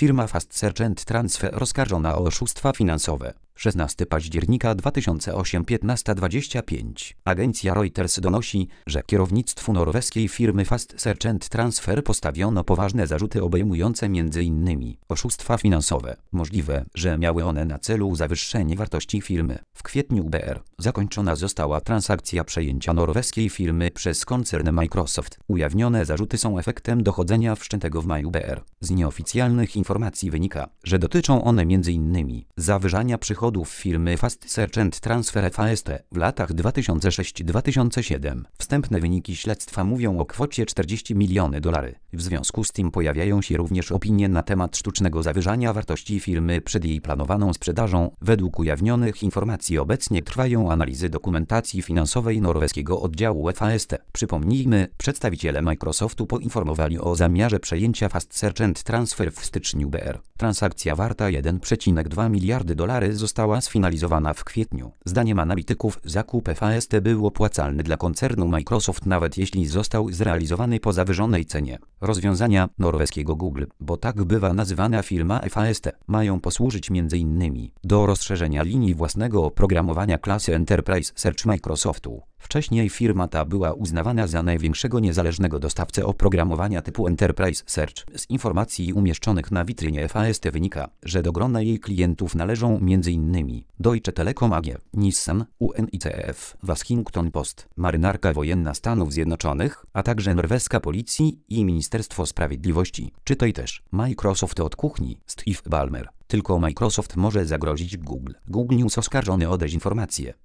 Firma Fast Search & Transfer oskarżona o oszustwa finansowe. 16 października 2008 15:25. Agencja Reuters donosi, że kierownictwu norweskiej firmy Fast Search & Transfer postawiono poważne zarzuty obejmujące m.in. oszustwa finansowe. Możliwe, że miały one na celu zawyższenie wartości firmy. W kwietniu BR zakończona została transakcja przejęcia norweskiej firmy przez koncern Microsoft. Ujawnione zarzuty są efektem dochodzenia wszczętego w maju BR. Z nieoficjalnych informacji wynika, że dotyczą one m.in. zawyżania przychodów firmy Fast Search & Transfer FAST w latach 2006-2007. Wstępne wyniki śledztwa mówią o kwocie $40 miliony. W związku z tym pojawiają się również opinie na temat sztucznego zawyżania wartości firmy przed jej planowaną sprzedażą. Według ujawnionych informacji obecnie trwają analizy dokumentacji finansowej norweskiego oddziału FAST. Przypomnijmy, przedstawiciele Microsoftu poinformowali o zamiarze przejęcia Fast Search & Transfer w styczniu BR. Transakcja warta $1,2 miliardy została sfinalizowana w kwietniu. Zdaniem analityków zakup FAST był opłacalny dla koncernu Microsoft, nawet jeśli został zrealizowany po zawyżonej cenie. Rozwiązania norweskiego Google, bo tak bywa nazywana firma FAST, mają posłużyć m.in. do rozszerzenia linii własnego oprogramowania klasy Enterprise Search Microsoftu. Wcześniej firma ta była uznawana za największego niezależnego dostawcę oprogramowania typu Enterprise Search. Z informacji umieszczonych na witrynie FAST wynika, że do grona jej klientów należą m.in. Deutsche Telekom AG, Nissan, UNICEF, Washington Post, Marynarka Wojenna Stanów Zjednoczonych, a także norweska policji i Ministerstwo Sprawiedliwości. Czytaj też Microsoft od kuchni, Steve Ballmer. Tylko Microsoft może zagrozić Google. Google News oskarżony o dezinformację.